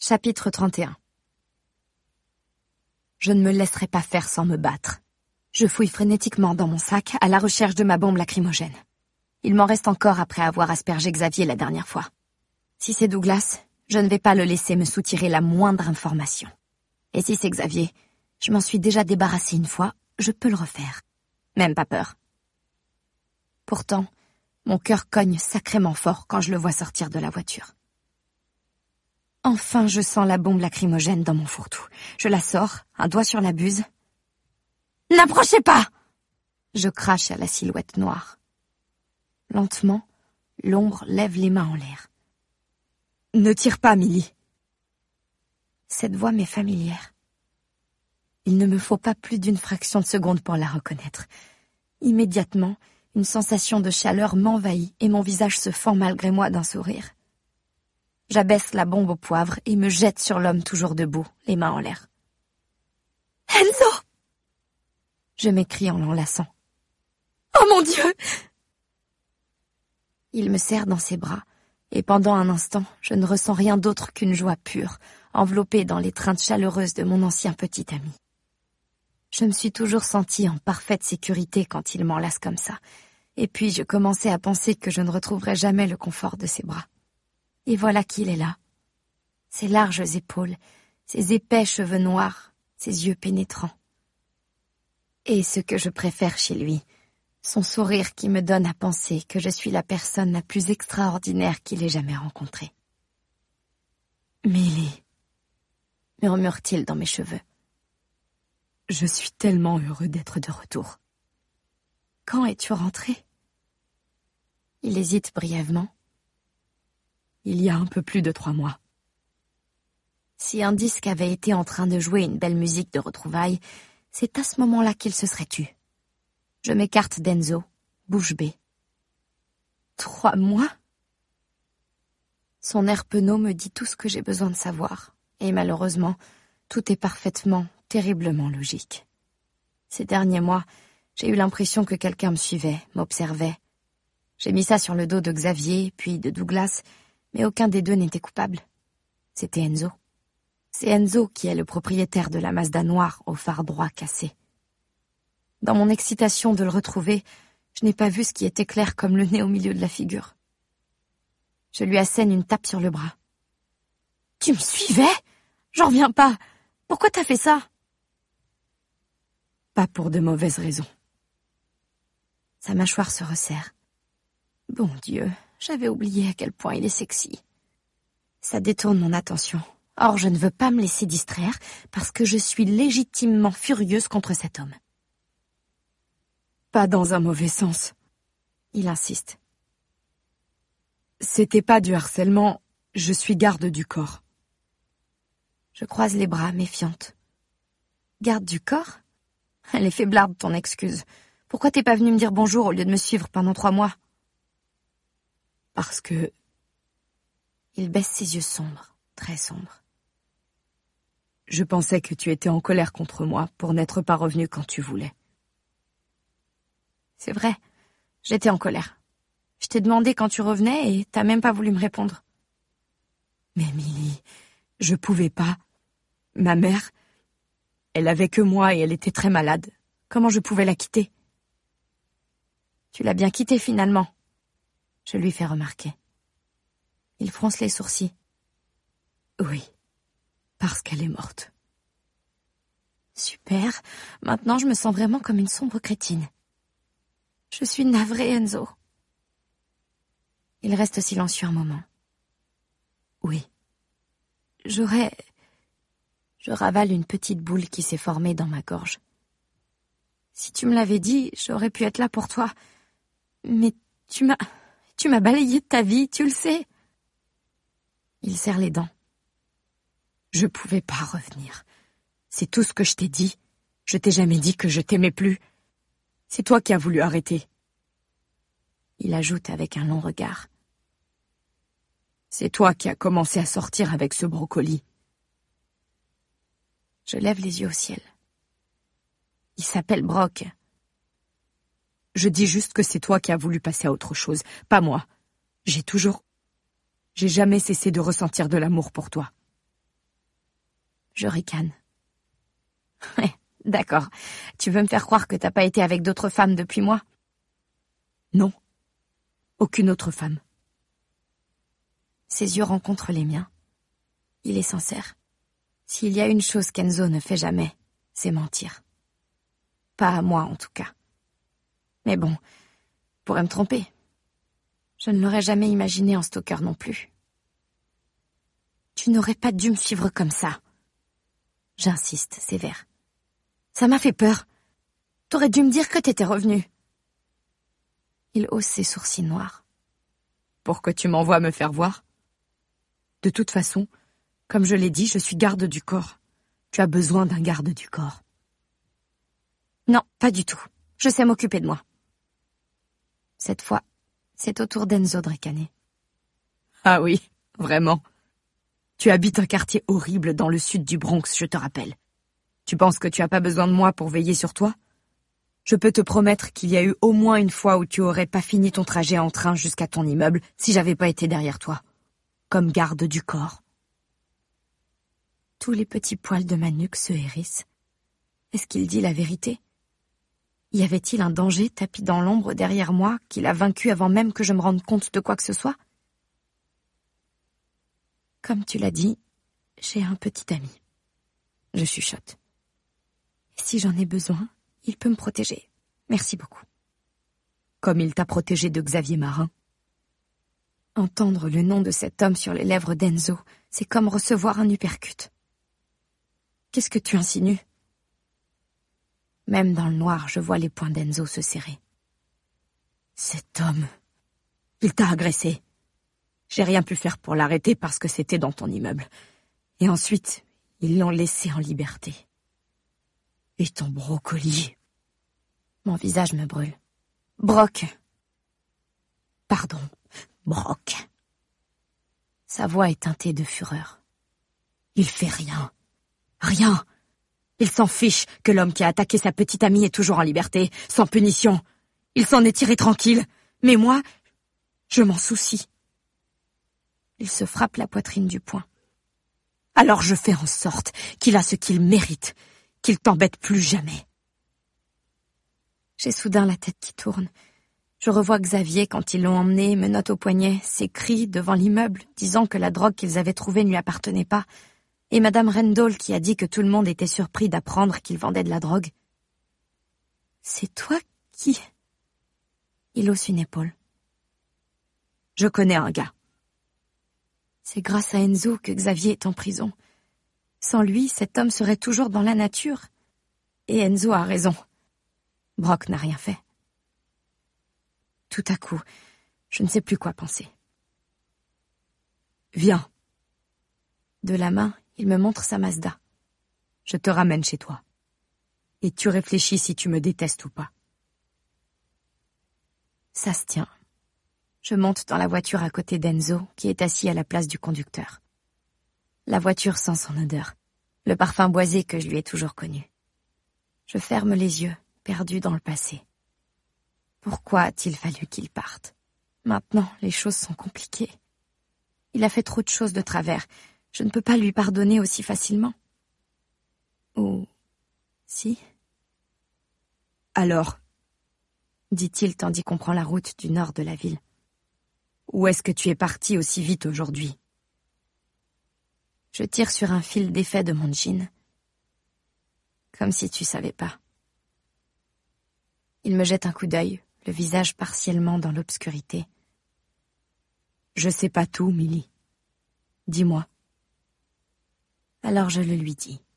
Chapitre 31. Je ne me laisserai pas faire sans me battre. Je fouille frénétiquement dans mon sac à la recherche de ma bombe lacrymogène. Il m'en reste encore après avoir aspergé Xavier la dernière fois. Si c'est Douglas, je ne vais pas le laisser me soutirer la moindre information. Et si c'est Xavier, je m'en suis déjà débarrassé une fois, je peux le refaire. Même pas peur. Pourtant, mon cœur cogne sacrément fort quand je le vois sortir de la voiture. Enfin, je sens la bombe lacrymogène dans mon fourre-tout. Je la sors, un doigt sur la buse. « N'approchez pas !» Je crache à la silhouette noire. Lentement, l'ombre lève les mains en l'air. « Ne tire pas, Millie !» Cette voix m'est familière. Il ne me faut pas plus d'une fraction de seconde pour la reconnaître. Immédiatement, une sensation de chaleur m'envahit et mon visage se fend malgré moi d'un sourire. J'abaisse la bombe au poivre et me jette sur l'homme toujours debout, les mains en l'air. « Enzo !» Je m'écrie en l'enlaçant. « Oh mon Dieu !» Il me serre dans ses bras, et pendant un instant, je ne ressens rien d'autre qu'une joie pure, enveloppée dans l'étreinte chaleureuse de mon ancien petit ami. Je me suis toujours sentie en parfaite sécurité quand il m'enlace comme ça, et puis je commençais à penser que je ne retrouverais jamais le confort de ses bras. Et voilà qu'il est là. Ses larges épaules, ses épais cheveux noirs, ses yeux pénétrants. Et ce que je préfère chez lui, son sourire qui me donne à penser que je suis la personne la plus extraordinaire qu'il ait jamais rencontrée. « Millie » murmure-t-il dans mes cheveux. « Je suis tellement heureux d'être de retour. »« Quand es-tu rentrée ?» Il hésite brièvement. « Il y a un peu plus de 3 mois. » Si un disque avait été en train de jouer une belle musique de retrouvailles, c'est à ce moment-là qu'il se serait tu. Je m'écarte d'Enzo, bouche bée. 3 mois ? Son air penaud me dit tout ce que j'ai besoin de savoir, et malheureusement, tout est parfaitement, terriblement logique. Ces derniers mois, j'ai eu l'impression que quelqu'un me suivait, m'observait. J'ai mis ça sur le dos de Xavier, puis de Douglas, mais aucun des deux n'était coupable. C'était Enzo. C'est Enzo qui est le propriétaire de la Mazda noire au phare droit cassé. Dans mon excitation de le retrouver, je n'ai pas vu ce qui était clair comme le nez au milieu de la figure. Je lui assène une tape sur le bras. « Tu me suivais ? J'en reviens pas. Pourquoi t'as fait ça ?» Pas pour de mauvaises raisons. Sa mâchoire se resserre. Bon Dieu, j'avais oublié à quel point il est sexy. Ça détourne mon attention. Or, je ne veux pas me laisser distraire parce que je suis légitimement furieuse contre cet homme. Pas dans un mauvais sens. Il insiste. C'était pas du harcèlement, je suis garde du corps. Je croise les bras, méfiante. Garde du corps ? Elle est faiblarde, ton excuse. Pourquoi t'es pas venu me dire bonjour au lieu de me suivre pendant 3 mois ? Parce que... Il baisse ses yeux sombres, très sombres. Je pensais que tu étais en colère contre moi pour n'être pas revenu quand tu voulais. C'est vrai, j'étais en colère. Je t'ai demandé quand tu revenais et t'as même pas voulu me répondre. Mais Millie, je pouvais pas. Ma mère, elle avait que moi et elle était très malade. Comment je pouvais la quitter ? Tu l'as bien quittée finalement. Je lui fais remarquer. Il fronce les sourcils. Oui, parce qu'elle est morte. Super, maintenant je me sens vraiment comme une sombre crétine. Je suis navrée, Enzo. Il reste silencieux un moment. Oui. Je ravale une petite boule qui s'est formée dans ma gorge. Si tu me l'avais dit, j'aurais pu être là pour toi. Mais tu m'as balayé de ta vie, tu le sais. Il serre les dents. Je pouvais pas revenir. C'est tout ce que je t'ai dit. Je t'ai jamais dit que je t'aimais plus. C'est toi qui as voulu arrêter. Il ajoute avec un long regard. C'est toi qui as commencé à sortir avec ce brocoli. Je lève les yeux au ciel. Il s'appelle Brock. Je dis juste que c'est toi qui as voulu passer à autre chose, pas moi. J'ai jamais cessé de ressentir de l'amour pour toi. Je ricane. Ouais, d'accord. Tu veux me faire croire que t'as pas été avec d'autres femmes depuis moi? Non. Aucune autre femme. Ses yeux rencontrent les miens. Il est sincère. S'il y a une chose qu'Enzo ne fait jamais, c'est mentir. Pas à moi, en tout cas. Mais bon, pourrait me tromper. Je ne l'aurais jamais imaginé en stalker non plus. Tu n'aurais pas dû me suivre comme ça. J'insiste, sévère. Ça m'a fait peur. T'aurais dû me dire que t'étais revenu. Il hausse ses sourcils noirs. Pour que tu m'envoies me faire voir? De toute façon, comme je l'ai dit, je suis garde du corps. Tu as besoin d'un garde du corps. Non, pas du tout. Je sais m'occuper de moi. Cette fois, c'est au tour d'Enzo de ricaner. Ah oui, vraiment. Tu habites un quartier horrible dans le sud du Bronx, je te rappelle. Tu penses que tu as pas besoin de moi pour veiller sur toi? Je peux te promettre qu'il y a eu au moins une fois où tu aurais pas fini ton trajet en train jusqu'à ton immeuble si j'avais pas été derrière toi. Comme garde du corps. Tous les petits poils de ma nuque se hérissent. Est-ce qu'il dit la vérité? Y avait-il un danger tapi dans l'ombre derrière moi qu'il a vaincu avant même que je me rende compte de quoi que ce soit? Comme tu l'as dit, j'ai un petit ami. Je chuchote. Et si j'en ai besoin, il peut me protéger. Merci beaucoup. Comme il t'a protégé de Xavier Marin. Entendre le nom de cet homme sur les lèvres d'Enzo, c'est comme recevoir un uppercut. Qu'est-ce que tu insinues? Même dans le noir, je vois les poings d'Enzo se serrer. Cet homme, il t'a agressé. J'ai rien pu faire pour l'arrêter parce que c'était dans ton immeuble. Et ensuite, ils l'ont laissé en liberté. Et ton brocoli... Mon visage me brûle. Brock. Pardon, Brock. Sa voix est teintée de fureur. Il fait rien. Rien. Il s'en fiche que l'homme qui a attaqué sa petite amie est toujours en liberté, sans punition. Il s'en est tiré tranquille. Mais moi, je m'en soucie. Il se frappe la poitrine du poing. Alors je fais en sorte qu'il a ce qu'il mérite, qu'il t'embête plus jamais. J'ai soudain la tête qui tourne. Je revois Xavier quand ils l'ont emmené, menottes au poignet, ses cris devant l'immeuble, disant que la drogue qu'ils avaient trouvée ne lui appartenait pas, et Madame Rendall qui a dit que tout le monde était surpris d'apprendre qu'il vendait de la drogue. C'est toi qui... Il hausse une épaule. Je connais un gars. C'est grâce à Enzo que Xavier est en prison. Sans lui, cet homme serait toujours dans la nature. Et Enzo a raison. Brock n'a rien fait. Tout à coup, je ne sais plus quoi penser. Viens. De la main, il me montre sa Mazda. Je te ramène chez toi. Et tu réfléchis si tu me détestes ou pas. Ça se tient. Je monte dans la voiture à côté d'Enzo, qui est assis à la place du conducteur. La voiture sent son odeur, le parfum boisé que je lui ai toujours connu. Je ferme les yeux, perdu dans le passé. Pourquoi a-t-il fallu qu'il parte? Maintenant, les choses sont compliquées. Il a fait trop de choses de travers. Je ne peux pas lui pardonner aussi facilement. Ou... si? Alors, dit-il tandis qu'on prend la route du nord de la ville. Où est-ce que tu es parti aussi vite aujourd'hui? Je tire sur un fil d'effet de mon jean. Comme si tu savais pas. Il me jette un coup d'œil, le visage partiellement dans l'obscurité. Je sais pas tout, Millie. Dis-moi. Alors je le lui dis.